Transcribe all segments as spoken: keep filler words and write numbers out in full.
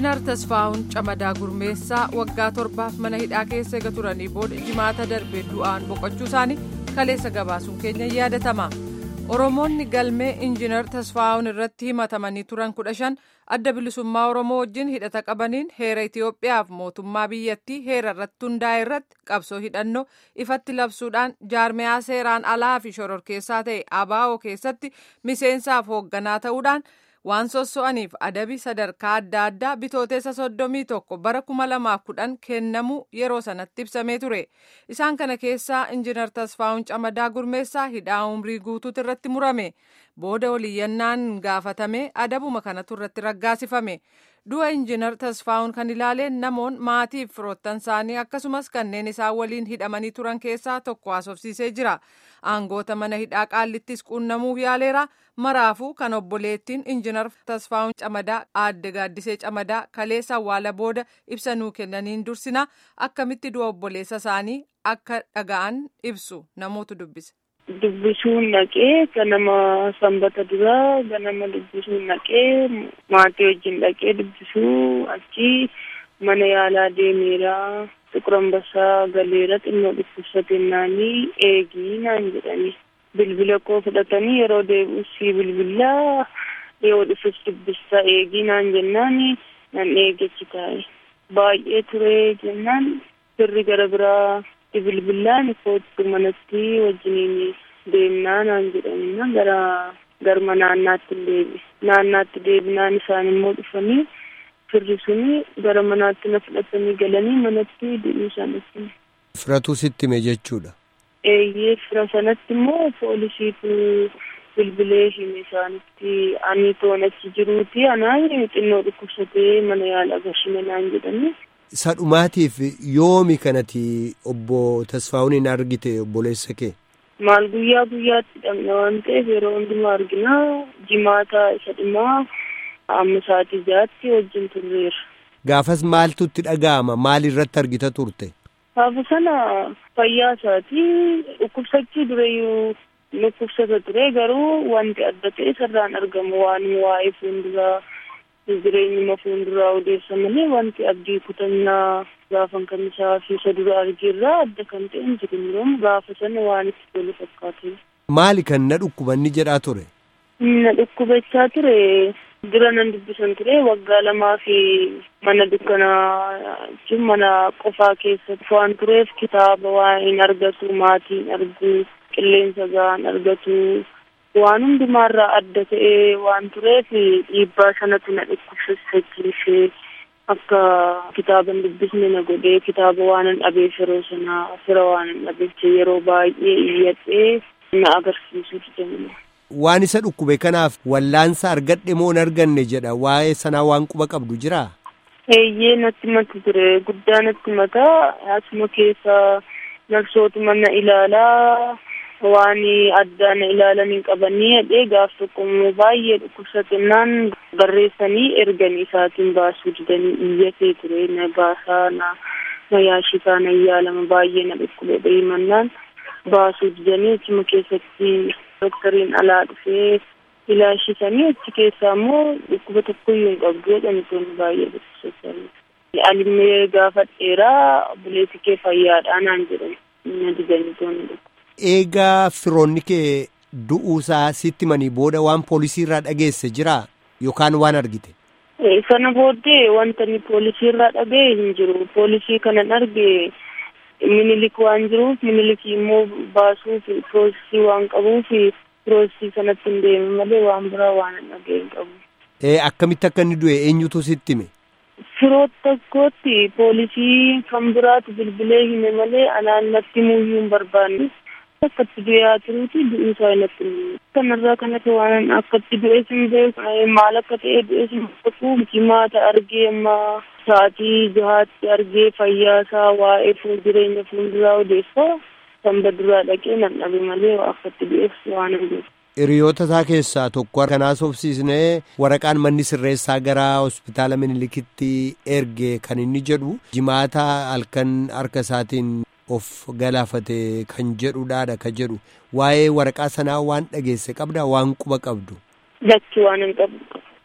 Injiinar Tasfaa'uun Camadaa Gurmeessaa waggaa torbaaf mana hidhaa keessa eega turanii booda jimaata darbee du'aan boqochuu isaanii kaleessa gabaasuun keenya yaadatama. Oromoonni galmee Injiinar Tasfaa'uun irratti himatamanii turan kudha shan adda bilisummaa Oromoo wajjin hidhata qabaniin heera Itoophiyaaf mootummaa biyyattii heera irratti hundaa'e irratti qabsoo hidhannoo ifatti labsuudhaan jaarmiyaa seeraan alaa fi shororkeessaa ta'e A B O keessatti miseensaaf hoogganaa ta'uudhaan waan sosso'aniif adabi sadarkaa adda addaa bitooteessa soddomii tokko bara kuma lamaaf kudhan kennamuu yeroo sanatti ibsamee ture. Isaan kana keessaa Injiinar Tasfaa'uun Camadaa Gurmeessaa hidhaa umrii guutuutu irratti murame. Booda waliyyannaan gaafatame adabuma kanatu irratti raggaasifame. Du'a Injiinar Tasfaa'uun kan ilaaleen namoon maatiif firoottan isaanii akkasumas kanneen isaan waliin hidhamanii turan keessaa tokko haasofsiisee jira. Aangoota mana hidhaa Qaallittis quunnamuuf yaaleera. Maraafuu kan obboleettiin Injiinar Tasfaa'uun Camadaa aadde Gaaddisee Camadaa kaleessa awwaala booda ibsa nuu kennaniin dursina akkamitti du'a obboleessa isaanii akka dhaga'an ibsu namootu dubbise. Dubbisuun naqee ganama sanbata duraa ganama dubbisuun naqee maatii wajjin dhaqee dubbisuu achi mana yaalaa deemeera Xiqur Ambassaa galeera xinnoo dhukkubsatennaanii eegii naan jedhani bilbila koo fudhatanii yeroo deebisii bilbilaa yoo dhufus dubbisa eegii naan jennaani nan eegechi taa'e baay'ee ture jennaan sirri gara biraa bilbilaan kootu manatti wajjiniin deemnaa naan jedhanii gara garma naannaatti deebi naannaatti deebinaan isaan immoo dhufanii firri suni gara manaatti na fudhatanii galanii manatti deemuu isaanitti. Firatu sitti hime jechuudha. Eeyyee fira sanatti immoo poolisiitu bilbilee hime isaanitti ani toon achi jiruuti anaan xinnoo dhukkubsatee mana yaalaa gashime naan jedhanii. Sadhumaatiif yoomi kanati obbo Tasfaa'uun argite obboleessa kee? Maal guyyaa guyyaatti dhabna waan ta'eef yeroo hundumaa arginaa jimaata isa dhumaa amma sa'aatii jaatti wajjin turreera. Gaafas maaltu itti dhaga'ama? Maal irratti argita turte? Gaafa sana fayyaa isaatii dhukkubsachii dureyyuu dhukkubsata ture garuu wanti adda ta'e sarraan argamu waan waa'ee fuulduraa jireenyuma fuulduraa odeessa malee wanti abdii kutannaa gaafan kan isaa fi isa dura argeerraa adda kan ta'e hin jiru gaafa sana waan itti tolu fakkaate. Maali kan na dhukkubanni jedhaa ture? Na dhukkubachaa ture dura nan dubbisan ture waggaa lamaa fi mana dukkanaa jechuun mana qofaa keessatti waan tureef kitaaba waan hin argatu maatiin argu qilleensa gahaan argatu. Waan hundumaarraa adda ta'ee waan tureef dhiibbaa sanatu na dhukkubsachiisee akka kitaaba hin dubbisne na godhee kitaaba waan hin dhabeef yeroo sana fira waan hin dhabeef yeroo baay'ee iyyadhee na agarsiisuu danda'u. Waan isa dhukkube kanaaf wallaansa argadhe moo hin arganne jedha waa'ee sanaa waan quba qabdu jiraa? Eeyyee natti matu ture guddaa natti mataa asuma keessa narsootuma na ilaalaa. Waan adda na ilaalan hin qabanii hadhee gaaf tokko baay'ee dhukkubsatennaan barreessanii erganii isaatiin baasuu didanii iyyatee ture na baasaa na yaashisaa na yaalama baay'ee na dhukkube himannaan baasuu didanii achuma keessatti doktariin alaa dhufee ilaashisanii achi keessaa immoo dhukkuba tokkoyyuu hin qabdu jedhanii toonni baay'ee dhukkubsatanii. Alimee gaafadheeraa obboleessi kee fayyaadhaa naan jedhan na didanii toonni dhukkuba. Eegaa firoonni kee du'uusaa sitti manii booda waan poolisii irraa dhageesse jiraa yookaan waan argite? Sana booddee wanta ni poolisii irraa dhagee hin jiru. Poolisii kanan arge minilik waan jiruuf minilikii immoo baasuuf piroosisii waan qabuuf piroosisii sanatti hin deeme malee waan biraa waan hin dhagee hin qabu. Akkamitti akka inni du'e eenyutu sitti hime? Firoota tokkotti poolisii kan biraatu bilbilee hime malee anaan natti muyyuu hin barbaanne. Akkatti du'aa turuuti du'uusaa inatti kanarraa kanatti waan akkatti du'ee sin beeku maal akka ta'e du'ee sin beeku jimaata argee amma sa'aatii jahaatti argee fayyaasaa waa'ee jireenya fuulduraa odeessaa sanba duraa dhaqee nan dhabe malee akkatti du'eef waan hin beeku. Hiriyoota isaa keessaa tokko kanaas obsiisnee waraqaan manni sirreessaa gara hospitaala Minilikitti erge kan inni jedhu jimaata halkan harka isaatiin of galaafate kan jedhudhaadha ka jedhu waa'ee waraqaa sanaa waan dhageesse qabda waan quba qabdu. Dachii waan hin qabdu.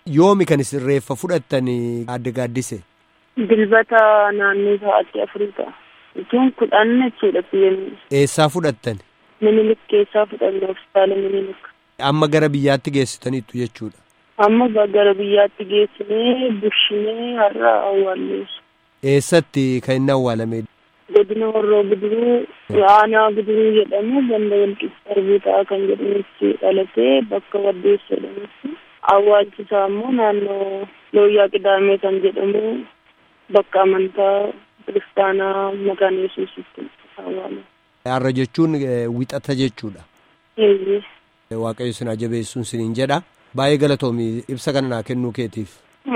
Yoomi kan isin reeffa fudhattan adda gaaddise? Dilbata naannoo sa'aatii afurii ta'a. Ituun kudhan jechuudha biyyanni. Eessaa fudhattan? Minilik keessaa fudhanne hospitaala Minilik. Amma gara biyyaatti geessitaniittu jechuudha? Amma gara biyyaatti geessinee bushinee har'a awwaalleessu. Eessatti kan inni awwaalame? Godina Horroo Guduruu aanaa Guduruu jedhamu ganda Walqixxee Arbuutaa kan jedhamutti dhalatee bakka Waddeessa jedhamutti. Awwaalchi isaa immoo naannoo Looyyaa Qidaamee kan jedhamu bakka amantaa kiristaanaa Makaana Yesuusitti awwaalame. Har'a jechuun wixata jechuudha. Eeyyee. Waaqayyo isin jabeessuun isiniin jedha. Baay'ee galatoomii ibsa kana naa kennuu keetiif.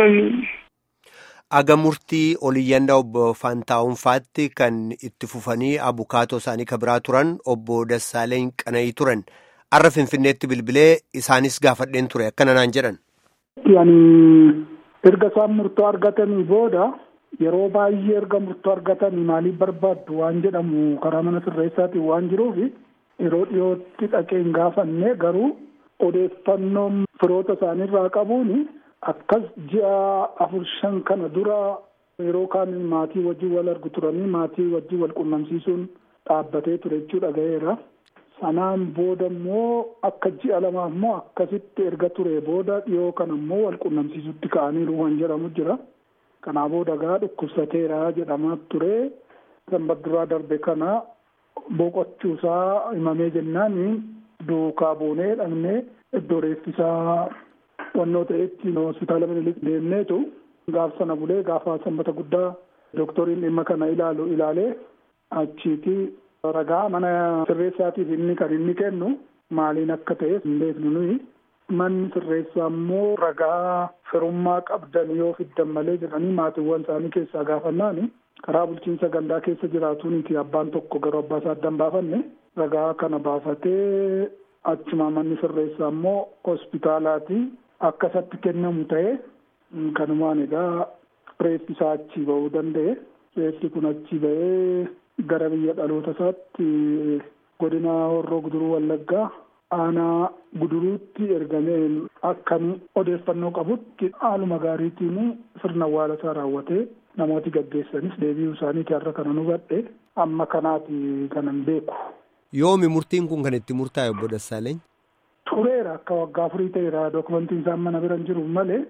Aga murtii oliyyandaa obbo Faantaawunfaatti kan itti fufanii abukaatoo isaanii kan biraa turan obbo Dassaaleen Qana'ii turan. Har'a Finfinneetti bilbilee isaanis gaafadheen ture akkana naan jedhan. Yani erga isaan murtoo argatanii booda yeroo baay'ee erga murtoo argatanii maaliif barbaaddu waan jedhamu karaa mana sirreessaatiin waan jiruuf yeroo dhiyootti dhaqeen gaafanne garuu odeeffannoon firoota isaaniirraa qabuun akkas ji'a afur shan kana dura yeroo kaan maatii wajjin wal argu turanii maatii wajjin wal qunnamsiisuun dhaabbatee ture jechuudha ga'eera. Sanaan booda immoo akka ji'a lama immoo akkasitti erga ture booda dhiyoo kana immoo wal qunnamsiisutti ka'aniiru waan jedhamu jira. Kanaa booda gaa dhukkubsateera jedhamaa ture. Sanbata duraa darbe kana boqochuusaa himamee jennaan duukaa buunee dhaqnee iddoo reeffisaa wannoo ta'etti hospitaala Minilik deemneetu gaaf sana bulee gaafa sanbata guddaa dooktoriin dhimma kana ilaalu ilaalee achiiti ragaa mana sirreessaatiif inni kan inni kennu maaliin akka ta'e hin beeknu nuyi. Manni sirreessaa immoo ragaa firummaa qabdan yoo fiddan malee jedhanii maatiiwwan isaanii keessaa gaafannaani karaa bulchiinsa gandaa keessa jiraatuuniti abbaan tokko garuu abbaa isaa addan baafanne ragaa kana baafatee achuma manni sirreessaa immoo hospitaalaati akkasatti kennamu ta'e kanumaan egaa reeffi isaa achii ba'uu danda'e. Reeffi kun achii ba'ee gara biyya dhaloota isaatti godina Horroo Guduruu Wallaggaa aanaa Guduruutti ergamee akkan odeeffannoo qabutti haaluma gaariitiin sirna awwaala isaa raawwatee namooti gaggeessanis deebi'uu isaaniiti har'a kana nu hubadhe amma kanaati kanan beeku. Yoomi murtiin kun kan itti murtaa'e obbo Dassaaleen? Tureera akka waggaa afurii ta'eera dookumentiin isaan mana bira hin jiru malee.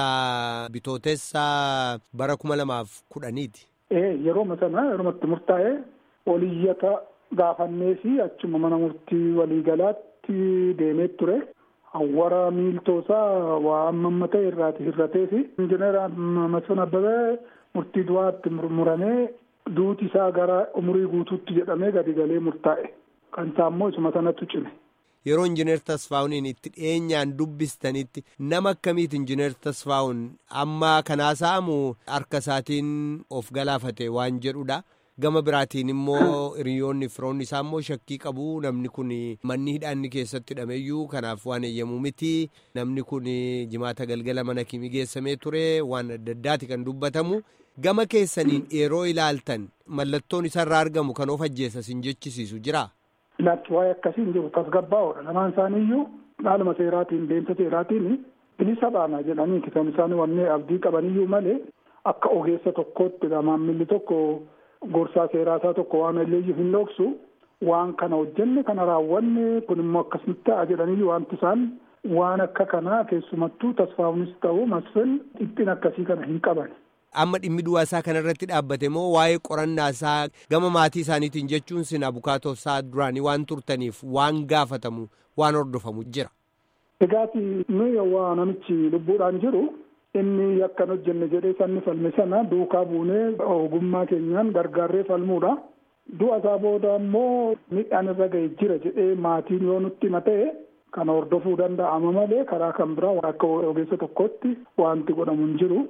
Saa bitootessaa bara kuma lamaaf kudhaniiti. Ee yeroo sana yeroo itti murtaa'e oliyyata gaafannee fi achuma mana murtii waliigalaatti deemee ture. Hawwara miiltoosaa waa amma ta'e irraati hirratee fi injineera Masfin Abbabee murtii du'aatti muramee duuti isaa gara umurii guutuutti jedhamee gadi galee murtaa'e. Kan isaa immoo isuma sanatti cime. Yeroo injineer Tasfaa'uun itti dhiyeenyaan dubbistanitti nama akkamiiti injineer Tasfaa'uun amma kanaa saamu harka isaatiin of galaafate waan jedhudha. Gama biraatiin immoo hiriyoonni firoonni isaa immoo shakkii qabu namni kun manni hidhaanni keessatti hidhameyyuu kanaaf waan eeyyamuu miti namni kun jimaata galgala mana kimii geessamee ture waan adda addaati kan dubbatamu. Gama keessaniin yeroo ilaaltan mallattoon isarraa argamu kan of ajjeesas hin jechisiisu jira. Ilaalchi waa'ee akkasiin jiru tasgabbaa'oodha. Lamaan isaaniiyyuu dhaaluma seeraatiin deemsa seeraatiin bilisa baana jedhanii kan isaan wannee abdii qabaniyyuu malee akka ogeessa tokkootti maamilli tokko gorsaa seeraasaa tokko waan illeeyyuu hin dhoksu waan kana hojjenne kana raawwanne kun immoo akkasitti ta'a jedhaniyyuu wanti isaan waan akka kanaa keessumattuu Tasfaa'uunis ta'u Masfin dhiphina akkasii kana hin qaban. Amma dhimmi du'aa isaa kanarratti dhaabbate moo waa'ee qorannaa isaa gama maatii isaaniitiin jechuun sin abukaatoo isaa duraanii waan turtaniif waan gaafatamu waan hordofamu jira. Egaati nuyi waa namichi lubbuudhaan jiru inni akkan hojjenne jedhee sanni falme sana duukaa buunee ogummaa keenyaan gargaarree falmuudha. Du'a isaa booda immoo midhaan irra ga'e jira jedhee maatiin yoo nutti mata'e kana hordofuu danda'ama malee karaa kan biraa akka ogeessa tokkotti wanti godhamu hin jiru.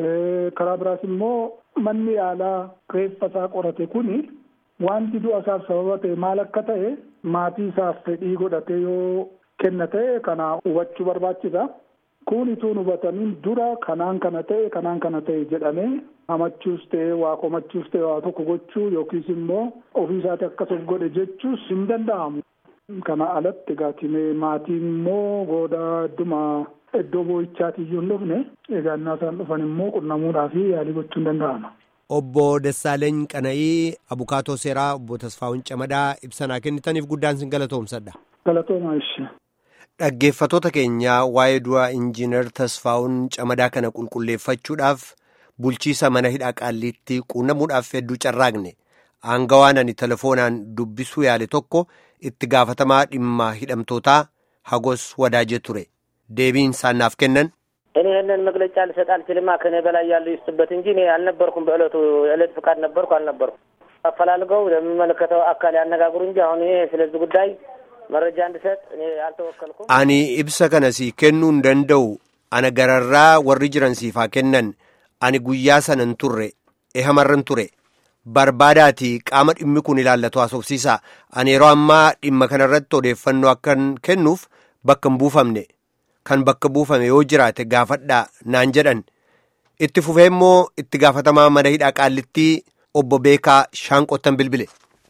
Karaa biraas immoo manni yaalaa reeffa isaa qorate kuni wanti du'a isaaf sababa ta'e maal akka ta'e maatii isaaf fedhii godhatee yoo kenna ta'e kana hubachuu barbaachisa. Kun itoo hubataniin dura kanaan kana ta'e kanaan kana ta'e jedhamee hamachuus ta'e waa komachuus ta'e waa tokko gochuu yookiis immoo ofii isaati akkas of godhe jechuus hin danda'amu. Kana alatti gaatimee maatiin immoo gooda adduma iddoo boo'ichaati iyyuu hin dhufne egaa innaa isaan dhufan immoo qunnamuudhaa fi yaalii gochuun danda'ama. Obbo Dassaaleny Qana'ii Abukaatoo Seeraa Obbo Tasfaa'uun Camadaa ibsanaa kennitaniif guddaan sin galatoomsadha. Galatooma ishee. Dhaggeeffatoota keenyaa waa'ee du'a Injiinar Tasfaa'uun Camadaa kana qulqulleeffachuudhaaf bulchiisa mana hidhaa Qaalliitti quunnamuudhaaf hedduu carraaqne aangawaan ani telefoonaan dubbisuu yaale tokko itti gaafatamaa dhimma hidhamtootaa Hagos Wadaajee ture. Deebiin isaan naaf kennan. እኔ ይሄንን መግለጫ ልሰጥ አልችልም ከኔ በላይ ያለው ይስጥበት እንጂ እኔ አልነበርኩም በእለቱ እለት ፍቃድ ነበርኩ አልነበርኩም አፈላልገው ለሚመለከተው አካል ያነጋግሩ እንጂ አሁን ይሄ ስለዚህ ጉዳይ መረጃ እንድሰጥ እኔ አልተወከልኩም አኒ ኢብሰ ከነሲ ከኑ እንደንደው አነ ገረራ ወሪ ጅረን ሲፋ ከነን አኒ ጉያ ሰነን ቱሬ ኤሐመረን ቱሬ በርባዳቲ ቃመ ድምኩን ይላለቱ አሶፍሲሳ አኔ ሮአማ ድመ ከነረቶ ደፈኑ አከን ከኑፍ በከም ቡፈምኔ kan bakka buufame yoo jiraate gaafadhaa naan jedhan itti fufee immoo itti gaafatamaa mana hidhaa Qaallitti obbo Beekaa Shaanqottan bilbile.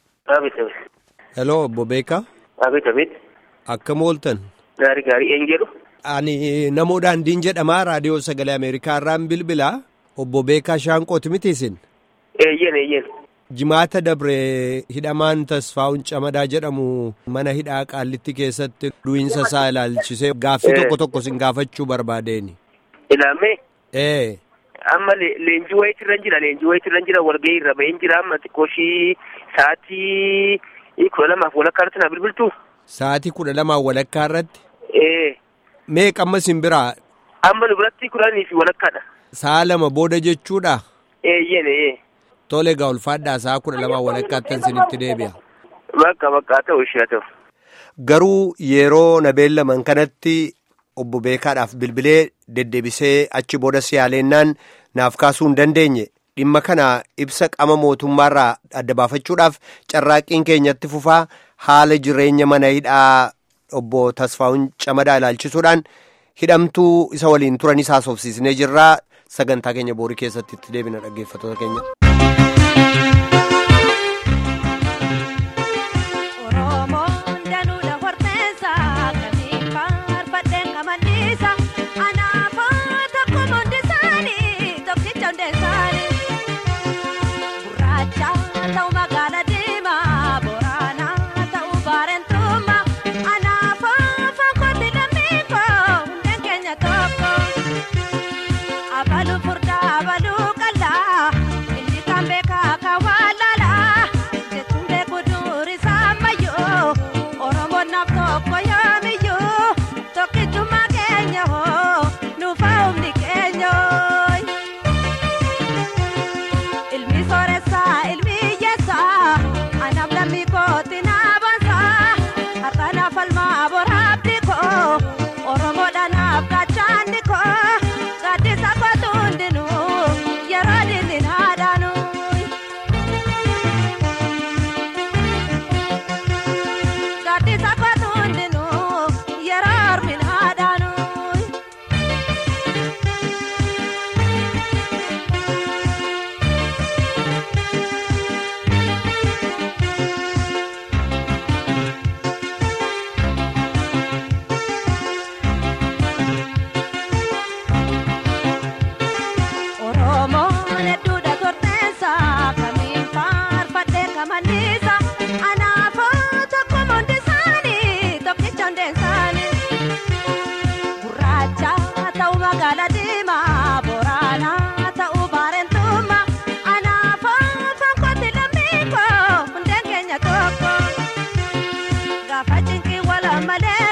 Hello obbo Beekaa. Abit abit. Akkam ooltan. Gaarii gaarii een jedhu. Ani namoo daandiin jedhamaa raadiyoo sagalee Ameerikaa irraan bilbilaa obbo Beekaa Shaanqooti miti isin. Eeyyen eeyyen. Jimaata dabre hidhamaan Tasfaa'uun Camadaa jedhamu mana hidhaa Qaallitti keessatti du'insa isaa ilaalchisee gaaffii tokko tokko sin gaafachuu barbaadeeni. Ilaamee? Ee. Amma leenjii wayiitti irra jira leenjii wayiitti irra jira walgahii irra baheen jira amma xiqqooshii sa'aatii kudha lamaaf walakkaa irratti na bilbiltu. Sa'aatii kudha lamaaf walakkaa irratti? Ee. Meeqa amma sin biraa? Amma nu biratti kudhanii fi walakkaadha. Sa'a lama booda jechuudha? Eeyyen ee. Tole gaa ulfaadhaa sa'a kudha lamaa walakkaattan sinitti deebi'a. Bakka bakka ta'u ishee ta'u. Garuu yeroo na beellaman kanatti obbo Beekaadhaaf bilbilee deddeebisee achi booda siyaaleennaan naaf kaasuu hin dandeenye dhimma kana ibsa qaama mootummaarraa adda baafachuudhaaf carraaqqiin keenyatti fufaa haala jireenya mana hidhaa obbo Tasfaa'uun Camadaa ilaalchisuudhaan hidhamtuu isa waliin turanis haasofsiisnee jirraa sagantaa keenya boorii keessatti itti deebina dhaggeeffatoota keenya. Wala male